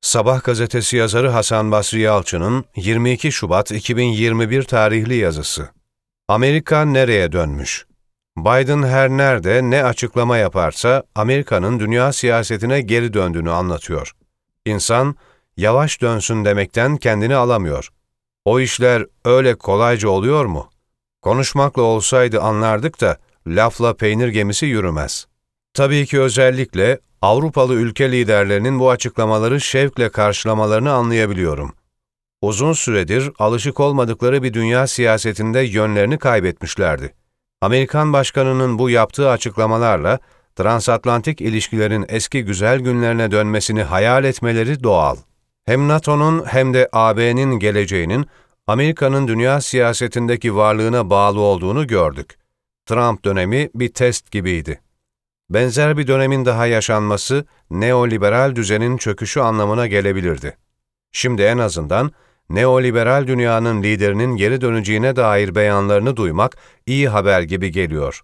Sabah gazetesi yazarı Hasan Basri Yalçın'ın 22 Şubat 2021 tarihli yazısı. Amerika nereye dönmüş? Biden her nerede ne açıklama yaparsa Amerika'nın dünya siyasetine geri döndüğünü anlatıyor. İnsan yavaş dönsün demekten kendini alamıyor. O işler öyle kolayca oluyor mu? Konuşmakla olsaydı anlardık da lafla peynir gemisi yürümez. Tabii ki özellikle Avrupalı ülke liderlerinin bu açıklamaları şevkle karşılamalarını anlayabiliyorum. Uzun süredir alışık olmadıkları bir dünya siyasetinde yönlerini kaybetmişlerdi. Amerikan başkanının bu yaptığı açıklamalarla transatlantik ilişkilerin eski güzel günlerine dönmesini hayal etmeleri doğal. Hem NATO'nun hem de AB'nin geleceğinin Amerika'nın dünya siyasetindeki varlığına bağlı olduğunu gördük. Trump dönemi bir test gibiydi. Benzer bir dönemin daha yaşanması, neoliberal düzenin çöküşü anlamına gelebilirdi. Şimdi en azından neoliberal dünyanın liderinin geri döneceğine dair beyanlarını duymak iyi haber gibi geliyor.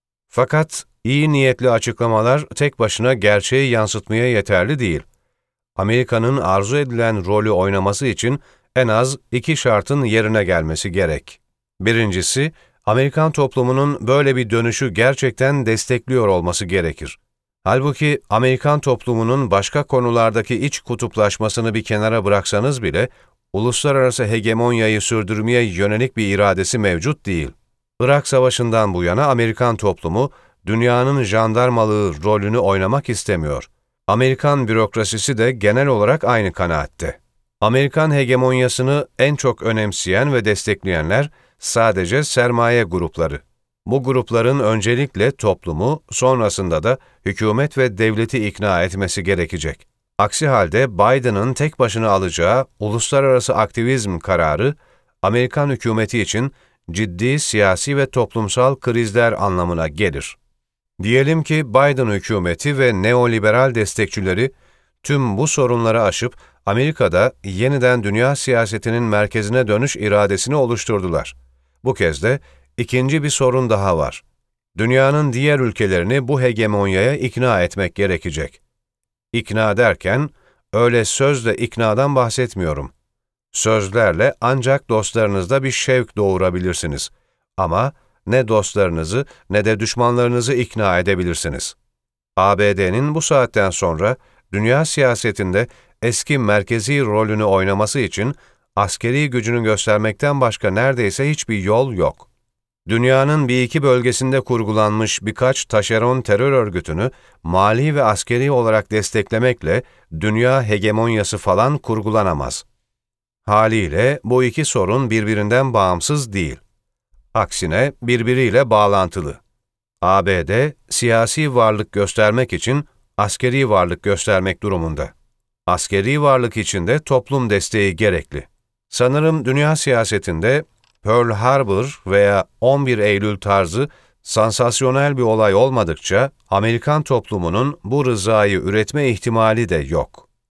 Fakat iyi niyetli açıklamalar tek başına gerçeği yansıtmaya yeterli değil. Amerika'nın arzu edilen rolü oynaması için en az iki şartın yerine gelmesi gerek. Birincisi, Amerikan toplumunun böyle bir dönüşü gerçekten destekliyor olması gerekir. Halbuki Amerikan toplumunun başka konulardaki iç kutuplaşmasını bir kenara bıraksanız bile, uluslararası hegemonyayı sürdürmeye yönelik bir iradesi mevcut değil. Irak Savaşı'ndan bu yana Amerikan toplumu, dünyanın jandarmalığı rolünü oynamak istemiyor. Amerikan bürokrasisi de genel olarak aynı kanaatte. Amerikan hegemonyasını en çok önemseyen ve destekleyenler, sadece sermaye grupları. Bu grupların öncelikle toplumu, sonrasında da hükümet ve devleti ikna etmesi gerekecek. Aksi halde Biden'ın tek başına alacağı uluslararası aktivizm kararı, Amerikan hükümeti için ciddi siyasi ve toplumsal krizler anlamına gelir. Diyelim ki Biden hükümeti ve neoliberal destekçileri tüm bu sorunları aşıp Amerika'da yeniden dünya siyasetinin merkezine dönüş iradesini oluşturdular. Bu kez de ikinci bir sorun daha var. Dünyanın diğer ülkelerini bu hegemonyaya ikna etmek gerekecek. İkna derken, öyle sözle iknadan bahsetmiyorum. Sözlerle ancak dostlarınızda bir şevk doğurabilirsiniz. Ama ne dostlarınızı ne de düşmanlarınızı ikna edebilirsiniz. ABD'nin bu saatten sonra dünya siyasetinde eski merkezi rolünü oynaması için askeri gücünü göstermekten başka neredeyse hiçbir yol yok. Dünyanın bir iki bölgesinde kurgulanmış birkaç taşeron terör örgütünü mali ve askeri olarak desteklemekle dünya hegemonyası falan kurgulanamaz. Haliyle bu iki sorun birbirinden bağımsız değil. Aksine birbiriyle bağlantılı. ABD, siyasi varlık göstermek için askeri varlık göstermek durumunda. Askeri varlık için de toplum desteği gerekli. Sanırım dünya siyasetinde Pearl Harbor veya 11 Eylül tarzı sansasyonel bir olay olmadıkça Amerikan toplumunun bu rızayı üretme ihtimali de yok.